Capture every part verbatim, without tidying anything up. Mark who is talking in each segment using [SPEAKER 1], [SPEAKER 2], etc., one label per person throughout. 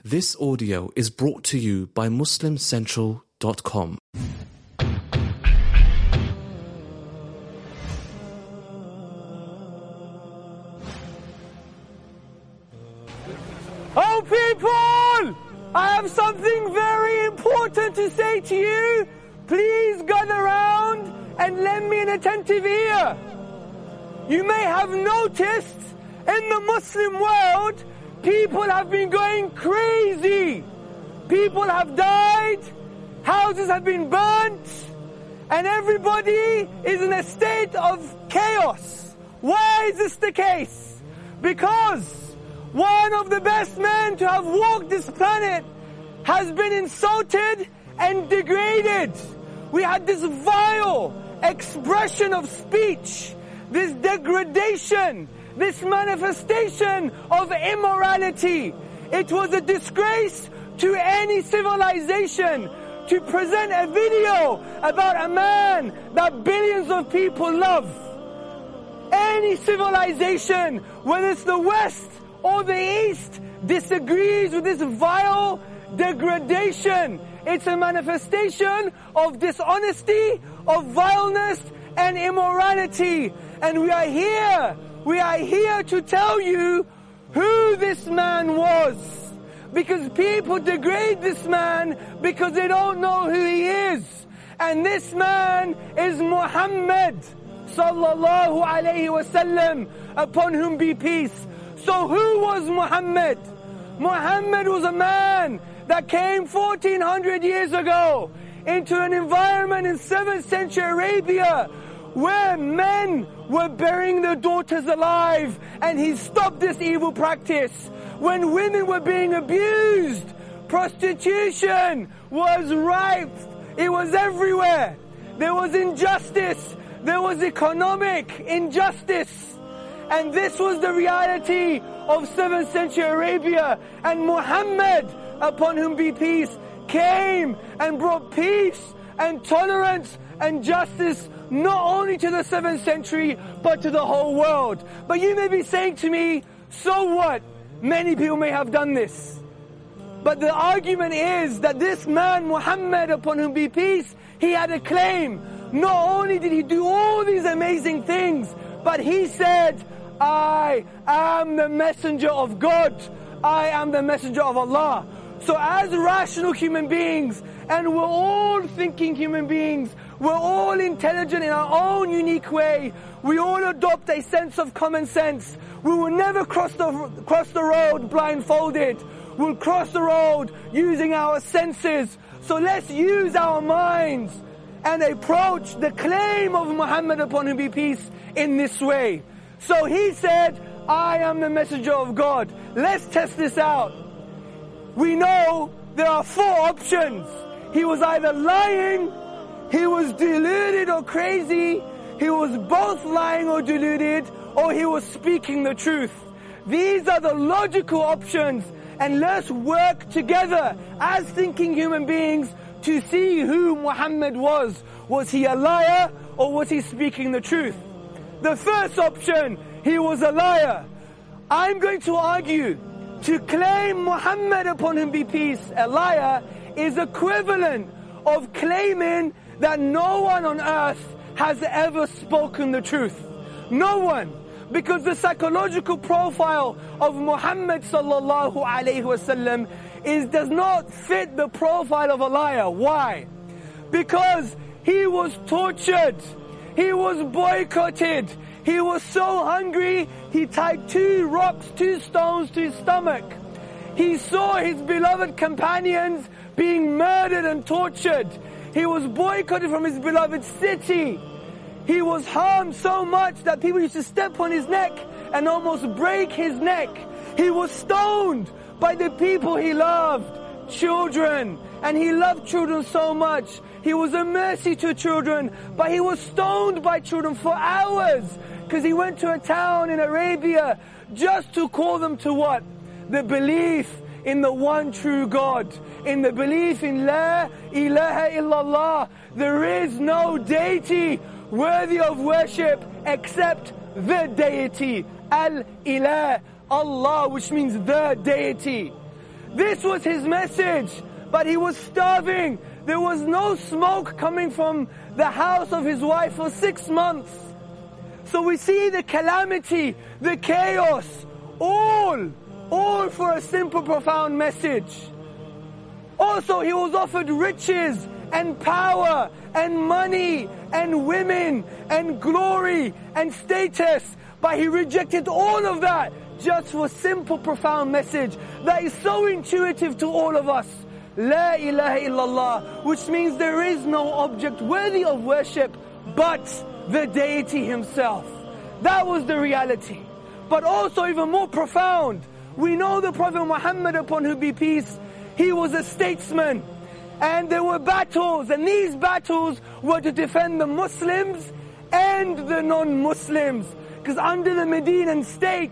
[SPEAKER 1] This audio is brought to you by Muslim Central dot com.
[SPEAKER 2] Oh people! I have something very important to say to you. Please gather round and lend me an attentive ear. You may have noticed in the Muslim world, people have been going crazy. People have died, houses have been burnt, and everybody is in a state of chaos. Why is this the case? Because one of the best men to have walked this planet has been insulted and degraded. We had this vile expression of speech, this degradation, this manifestation of immorality. It was a disgrace to any civilization to present a video about a man that billions of people love. Any civilization, whether it's the West or the East, disagrees with this vile degradation. It's a manifestation of dishonesty, of vileness and immorality. And we are here, we are here to tell you who this man was. Because people degrade this man because they don't know who he is. And this man is Muhammad sallallahu alayhi wasallam, upon whom be peace. So who was Muhammad? Muhammad was a man that came fourteen hundred years ago into an environment in seventh century Arabia where men were burying their daughters alive, and he stopped this evil practice. When women were being abused, prostitution was rife. It was everywhere. There was injustice. There was economic injustice. And this was the reality of seventh century Arabia. And Muhammad, upon whom be peace, came and brought peace and tolerance and justice not only to the seventh century, but to the whole world. But you may be saying to me, so what? Many people may have done this. But the argument is that this man, Muhammad, upon whom be peace, he had a claim. Not only did he do all these amazing things, but he said, I am the messenger of God. I am the messenger of Allah. So as rational human beings, and we're all thinking human beings, we're all intelligent in our own unique way, we all adopt a sense of common sense. We will never cross the, cross the road blindfolded. We'll cross the road using our senses. So let's use our minds and approach the claim of Muhammad, upon whom be peace, in this way. So he said, I am the messenger of God. Let's test this out. We know there are four options. He was either lying, he was deluded or crazy, he was both lying or deluded, or he was speaking the truth. These are the logical options, and let's work together as thinking human beings to see who Muhammad was. Was he a liar, or was he speaking the truth? The first option, he was a liar. I'm going to argue, to claim Muhammad, upon whom be peace, a liar, is equivalent of claiming that no one on earth has ever spoken the truth. No one. Because the psychological profile of Muhammad sallallahu alayhi wasallam is does not fit the profile of a liar. Why? Because he was tortured. He was boycotted. He was so hungry, he tied two rocks, two stones to his stomach. He saw his beloved companions being murdered and tortured. He was boycotted from his beloved city. He was harmed so much that people used to step on his neck and almost break his neck. He was stoned by the people he loved, children. And he loved children so much. He was a mercy to children, but he was stoned by children for hours because he went to a town in Arabia just to call them to what? The belief in the one true God, in the belief in La ilaha illallah. There is no deity worthy of worship except the deity, Al-Ilah, Allah, which means the deity. This was his message, but he was starving. There was no smoke coming from the house of his wife for six months. So we see the calamity, the chaos, all, all for a simple, profound message. Also, he was offered riches and power and money and women and glory and status, but he rejected all of that just for a simple, profound message that is so intuitive to all of us. La ilaha illallah, which means there is no object worthy of worship but the deity himself. That was the reality. But also even more profound, we know the Prophet Muhammad, upon whom be peace, he was a statesman. And there were battles, and these battles were to defend the Muslims and the non-Muslims. Because under the Medinan state,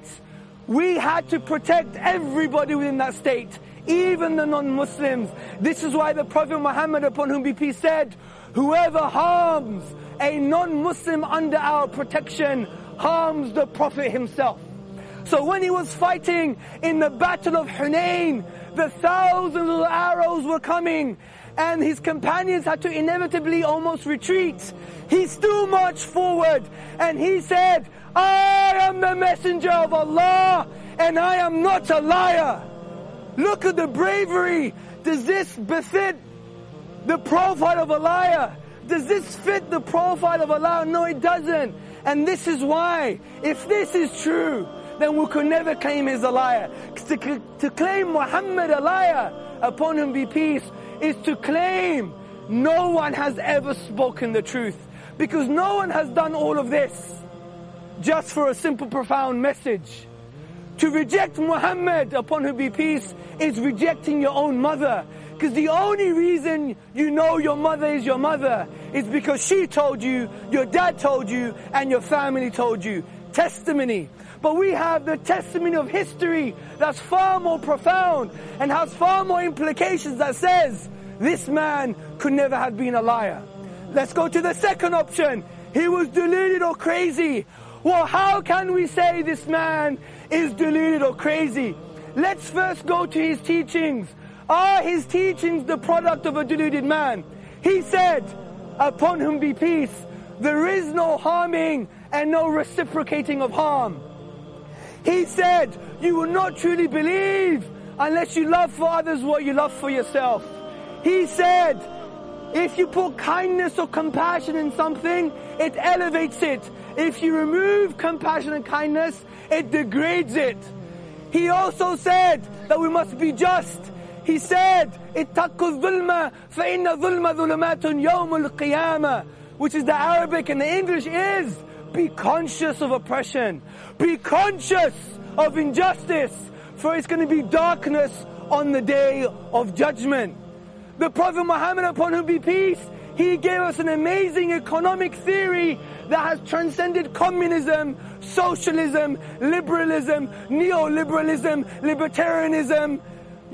[SPEAKER 2] we had to protect everybody within that state, even the non-Muslims. This is why the Prophet Muhammad, upon whom be peace, said, whoever harms a non-Muslim under our protection harms the Prophet himself. So when he was fighting in the Battle of Hunayn, the thousands of arrows were coming, and his companions had to inevitably almost retreat. He still marched forward, and he said, I am the messenger of Allah, and I am not a liar. Look at the bravery. Does this befit the profile of a liar? Does this fit the profile of a liar? No, it doesn't. And this is why, if this is true, then we could never claim he's a liar. To, to claim Muhammad a liar, upon whom be peace, is to claim no one has ever spoken the truth. Because no one has done all of this just for a simple, profound message. To reject Muhammad, upon whom be peace, is rejecting your own mother. Because the only reason you know your mother is your mother is because she told you, your dad told you, and your family told you. Testimony. But we have the testimony of history that's far more profound and has far more implications that says this man could never have been a liar. Let's go to the second option. He was deluded or crazy. Well, how can we say this man is deluded or crazy? Let's first go to his teachings. Are his teachings the product of a deluded man? He said, upon whom be peace, there is no harming and no reciprocating of harm. He said, you will not truly believe unless you love for others what you love for yourself. He said, if you put kindness or compassion in something, it elevates it. If you remove compassion and kindness, it degrades it. He also said that we must be just. He said, اتَّقُوا الظُّلْمَ فَإِنَّ الظُّلْمَ ظُلُمَاتٌ يَوْمُ الْقِيَامَةِ, which is the Arabic, and the English is, be conscious of oppression. Be conscious of injustice, for it's going to be darkness on the day of judgment. The Prophet Muhammad, upon whom be peace, he gave us an amazing economic theory that has transcended communism, socialism, liberalism, neoliberalism, libertarianism,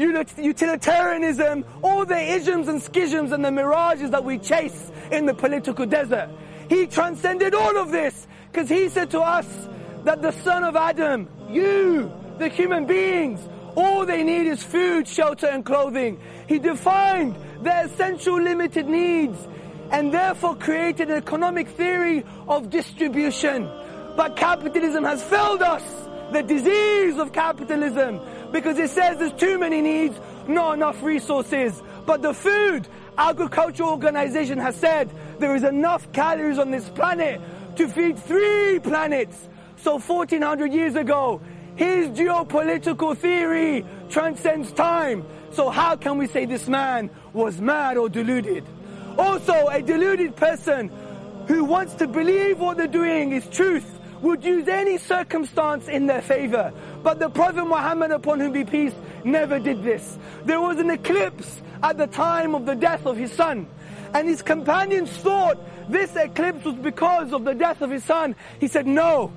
[SPEAKER 2] utilitarianism, all the isms and schisms and the mirages that we chase in the political desert. He transcended all of this because he said to us that the son of Adam, you, the human beings, all they need is food, shelter and clothing. He defined their essential limited needs and therefore created an economic theory of distribution. But capitalism has failed us, the disease of capitalism, because it says there's too many needs, not enough resources. But the Food Agricultural Organization has said there is enough calories on this planet to feed three planets. So fourteen hundred years ago, his geopolitical theory transcends time. So how can we say this man was mad or deluded? Also, a deluded person who wants to believe what they're doing is truth would use any circumstance in their favor. But the Prophet Muhammad, upon whom be peace, never did this. There was an eclipse at the time of the death of his son. And his companions thought this eclipse was because of the death of his son. He said, no,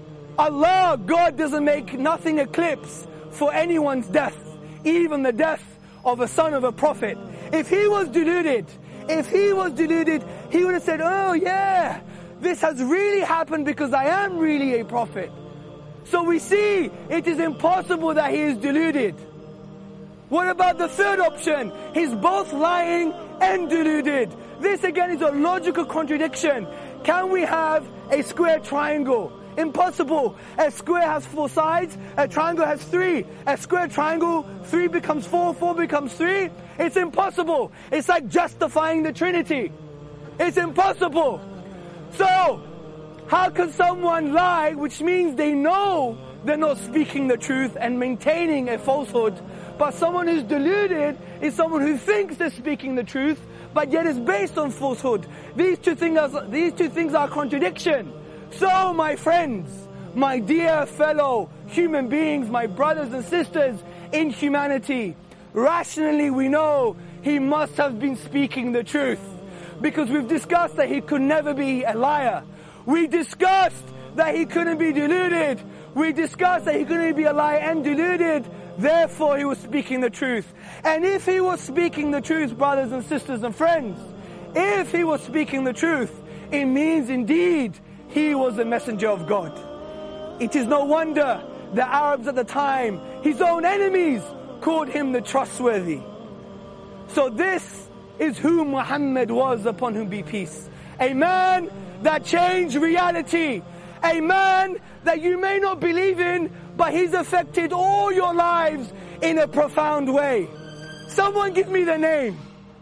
[SPEAKER 2] Allah, God doesn't make nothing eclipse for anyone's death, even the death of a son of a prophet. If he was deluded, if he was deluded, he would have said, oh yeah, this has really happened because I am really a prophet. So we see it is impossible that he is deluded. What about the third option? He's both lying and deluded. This again is a logical contradiction. Can we have a square triangle? Impossible. A square has four sides, a triangle has three. A square triangle, three becomes four, four becomes three. It's impossible. It's like justifying the Trinity. It's impossible. So, how can someone lie, which means they know they're not speaking the truth and maintaining a falsehood? But someone who's deluded is someone who thinks they're speaking the truth, but yet is based on falsehood. These two things are, these two things are contradiction. So, my friends, my dear fellow human beings, my brothers and sisters in humanity, rationally we know he must have been speaking the truth, because we've discussed that he could never be a liar. We discussed that he couldn't be deluded. We discussed that he couldn't be a liar and deluded. Therefore, he was speaking the truth. And if he was speaking the truth, brothers and sisters and friends, if he was speaking the truth, it means indeed he was the messenger of God. It is no wonder the Arabs at the time, his own enemies, called him the trustworthy. So this is who Muhammad was, upon whom be peace. A man that changed reality. A man that you may not believe in, but he's affected all your lives in a profound way. Someone give me the name.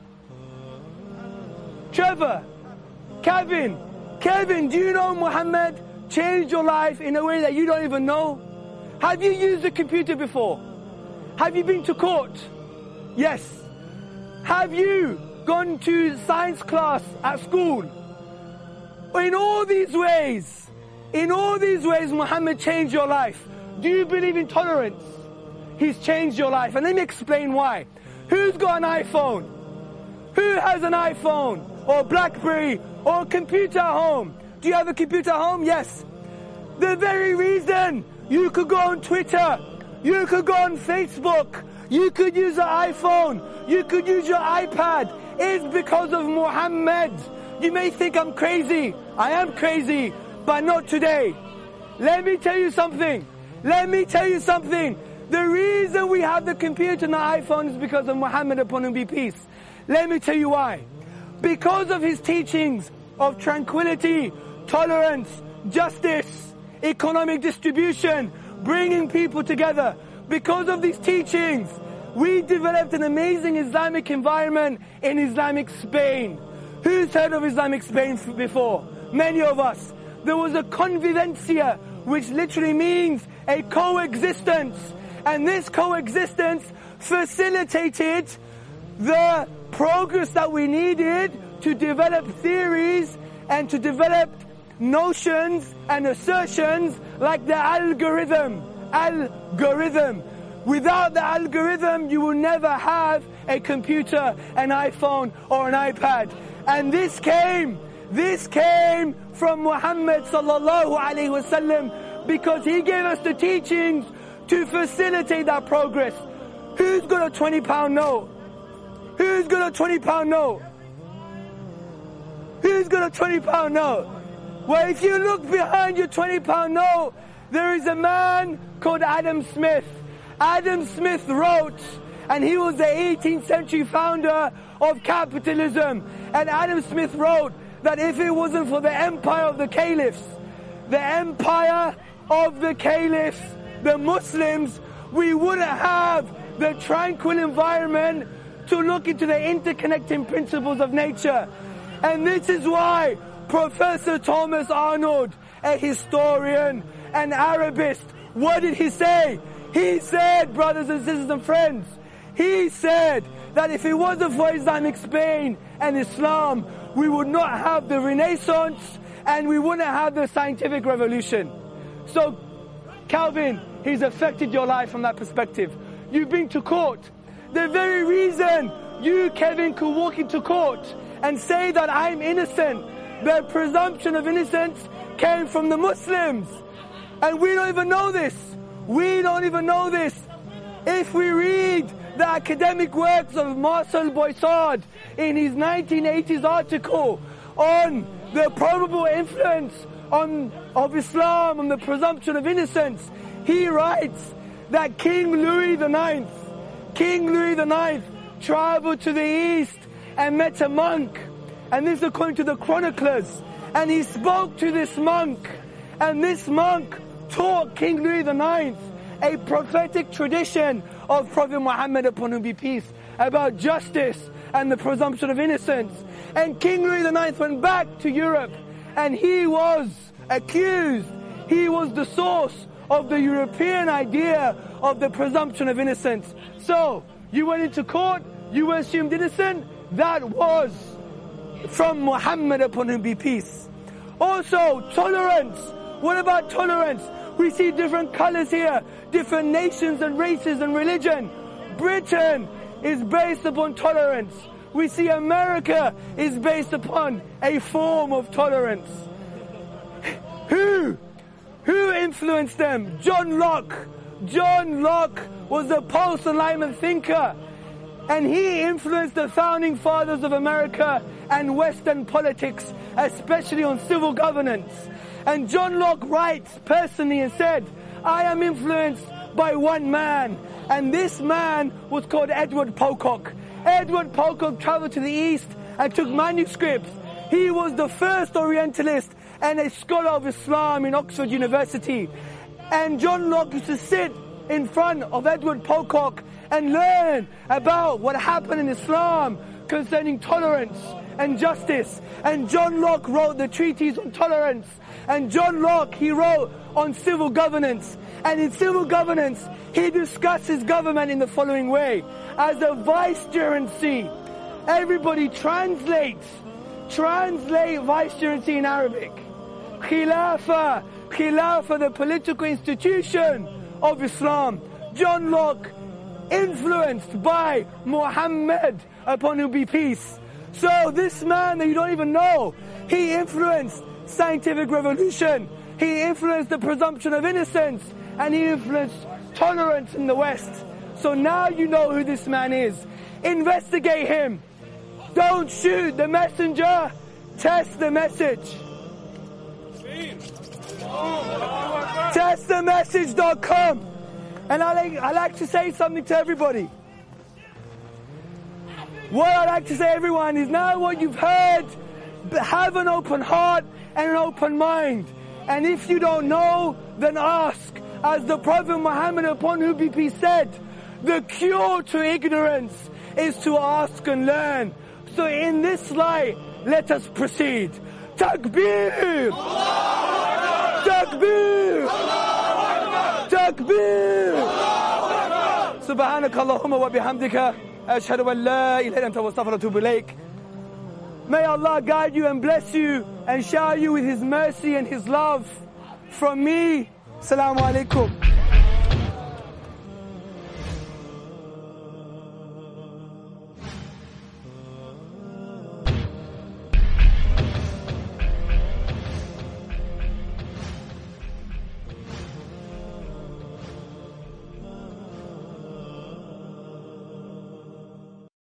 [SPEAKER 2] Trevor, Kevin, Kevin, do you know Muhammad changed your life in a way that you don't even know? Have you used a computer before? Have you been to court? Yes. Have you gone to science class at school? In all these ways, in all these ways, Muhammad changed your life. Do you believe in tolerance? He's changed your life. And let me explain why. Who's got an iPhone? Who has an iPhone? Or BlackBerry? Or a computer at home? Do you have a computer at home? Yes. The very reason you could go on Twitter, you could go on Facebook, you could use an iPhone, you could use your iPad, is because of Muhammad. You may think I'm crazy. I am crazy, but not today. Let me tell you something. Let me tell you something. The reason we have the computer and the iPhone is because of Muhammad, upon whom be peace. Let me tell you why. Because of his teachings of tranquility, tolerance, justice, economic distribution, bringing people together. Because of these teachings, we developed an amazing Islamic environment in Islamic Spain. Who's heard of Islamic Spain before? Many of us. There was a convivencia, which literally means a coexistence. And this coexistence facilitated the progress that we needed to develop theories and to develop notions and assertions like the algorithm. Algorithm. Without the algorithm, you will never have a computer, an iPhone, or an iPad. And this came, this came from Muhammad sallallahu alaihi wasallam, because he gave us the teachings to facilitate that progress. Who's got a twenty pound note? Who's got a twenty pound note? Who's got a twenty pound note? Well, if you look behind your twenty pound note, there is a man called Adam Smith. Adam Smith wrote, and he was the eighteenth century founder of capitalism. And Adam Smith wrote that if it wasn't for the empire of the caliphs, the empire of the caliphs, the Muslims, we wouldn't have the tranquil environment to look into the interconnecting principles of nature. And this is why Professor Thomas Arnold, a historian, an Arabist, what did he say? He said, brothers and sisters and friends, he said that if it wasn't for Islamic Spain and Islam, we would not have the Renaissance and we wouldn't have the scientific revolution. So, Calvin, he's affected your life from that perspective. You've been to court. The very reason you, Kevin, could walk into court and say that I'm innocent, the presumption of innocence came from the Muslims. And we don't even know this. We don't even know this. If we read the academic works of Marcel Boissard in his nineteen eighties article on the probable influence on, of Islam on the presumption of innocence, he writes that King Louis the Ninth, King Louis the Ninth traveled to the east and met a monk. And this is according to the chroniclers. And he spoke to this monk. And this monk taught King Louis the Ninth a prophetic tradition of Prophet Muhammad, upon whom be peace, about justice and the presumption of innocence. And King Louis the Ninth went back to Europe, and he was accused. He was the source of the European idea of the presumption of innocence. So, you went into court, you were assumed innocent, that was from Muhammad, upon whom be peace. Also, tolerance. What about tolerance? We see different colors here, different nations and races and religion. Britain is based upon tolerance. We see America is based upon a form of tolerance. Who? Who influenced them? John Locke. John Locke was a post-Enlightenment thinker. And he influenced the founding fathers of America and Western politics, especially on civil governance. And John Locke writes personally and said, I am influenced by one man. And this man was called Edward Pocock. Edward Pocock traveled to the east and took manuscripts. He was the first Orientalist and a scholar of Islam in Oxford University. And John Locke used to sit in front of Edward Pocock and learn about what happened in Islam concerning tolerance and justice. And John Locke wrote the treatise on tolerance. And John Locke, he wrote on civil governance. And in civil governance, he discusses government in the following way. As a vicegerency, everybody translates, translate vicegerency in Arabic. Khilafah, Khilafah, the political institution of Islam. John Locke, influenced by Muhammad, upon whom be peace. So this man that you don't even know, he influenced scientific revolution, he influenced the presumption of innocence, and he influenced tolerance in the West. So now you know who this man is. Investigate him. Don't shoot the messenger, test the message. test the message dot com. And I like, I like to say something to everybody. What I like to say to everyone is, now what you've heard, have an open heart and an open mind. And if you don't know, then ask. As the Prophet Muhammad, upon whom be peace, said, the cure to ignorance is to ask and learn. So in this light, let us proceed. Takbir! Takbir! Takbir! Subhanaka Allahumma wa bihamdika. Ashhadu an la ilaha illa anta wa astaghfiruka wa atubu ilayk. May Allah guide you and bless you and shower you with His mercy and His love. From me, Assalamu alaikum.